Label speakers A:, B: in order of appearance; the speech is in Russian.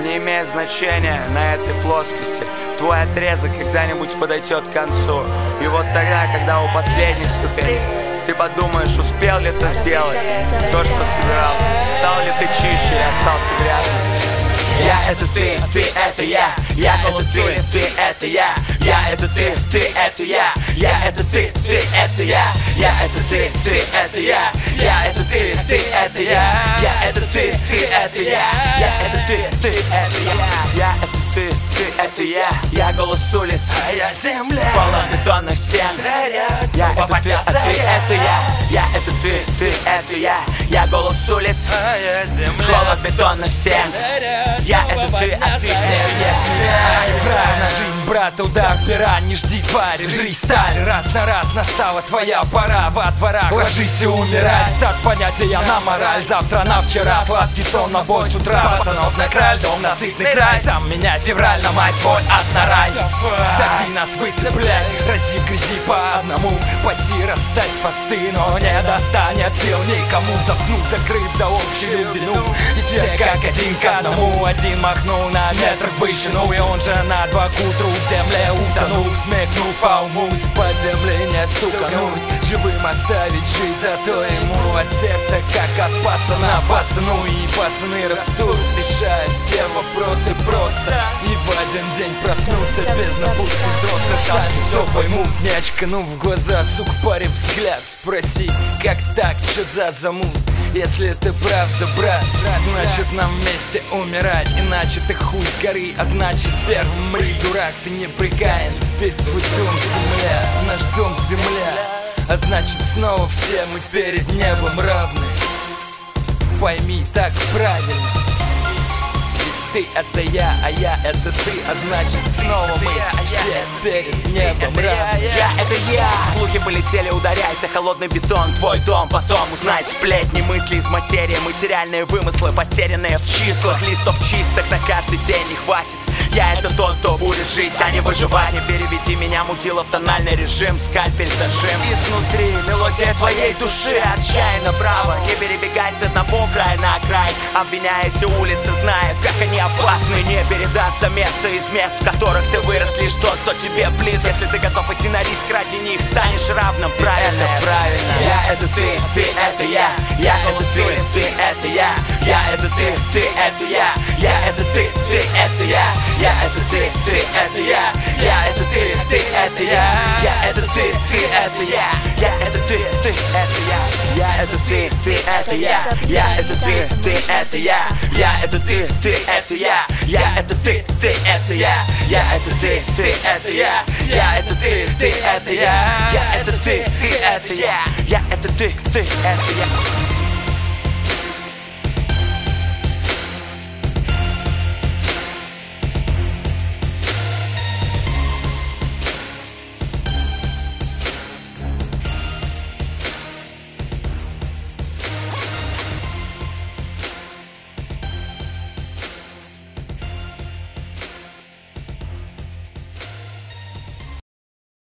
A: не имеет значения на этой плоскости. Твой отрезок когда-нибудь подойдет к концу. И вот тогда, когда у последней ступени, ты подумаешь, успел ли ты сделать то, что собирался. Стал ли ты чище и остался грязным. Я это ты это я это ты это я это ты это я это ты это я это ты это я это ты это я это ты это я это ты это я это ты это я голос улиц, я земля, полон бетонных стен. Я это ты это я это ты это я голос улиц, я земля, холод бетонных стен. Я это ты, а ты не смиряй.
B: Правильно, жизнь, брат, удар пера. Не жди, твари, жри сталь. Раз на раз настала твоя пора. Во дворах ложись и умирай. Стат понятия на мораль. Завтра на вчера. Сладкий сон на бой с утра. Пацанов на краль, дом на сытный край. Сам меня февраль, на мать твой ад на рай. Дави нас выцепляй. Рази грязи по одному. Паси расстать посты, но не достанет сил никому. Заткнуть, закрыть за общую вину. Все как один к одному. Один махнул на метр в вышину, и он же на два к утру в земле утонул. Смехнув по уму, из-под земли не стукануть. Живым оставить жизнь, зато ему от сердца как от пацана пацану. И пацаны растут, решая все вопросы просто. И в один день проснуться без напутствий взрослых. Сами все поймут, не очканув в глаза, сук впарив взгляд. Спроси, как так, что за замут? Если ты правда брат, значит нам вместе умирать. Иначе ты хуй с горы, а значит первым мри. Дурак, ты не прикаян, ведь твой дом земля, наш дом земля. А значит снова все мы перед небом равны. Пойми, так правильно. Ты это я, а я это ты, а значит снова мы все перед небом равны.
A: Я это я. Слухи полетели, ударяйся, холодный бетон. Твой дом потом узнать сплетни, мысли из материи. Материальные вымыслы, потерянные в числах. Листов чистых на каждый день не хватит. Я это тот, кто будет жить, а не выживать. Не переведи меня, мудила, в тональный режим. Скальпель зажим изнутри, мелодия твоей души. Отчаянно браво, не перебегай с одного края на край. Обвиняя все улицы, знают, как они опасны. Не передаться место из мест, в которых ты вырос. Лишь тот, кто тебе близок. Если ты готов идти на риск ради них, станешь равным. Правильно, правильно. Я это ты это я это ты это я это ты это я это ты это я это ты это я это ты это я это ты это я это ты это я это ты это я это ты это я это ты это я это ты это я это ты это я это ты это я это ты это я это ты это я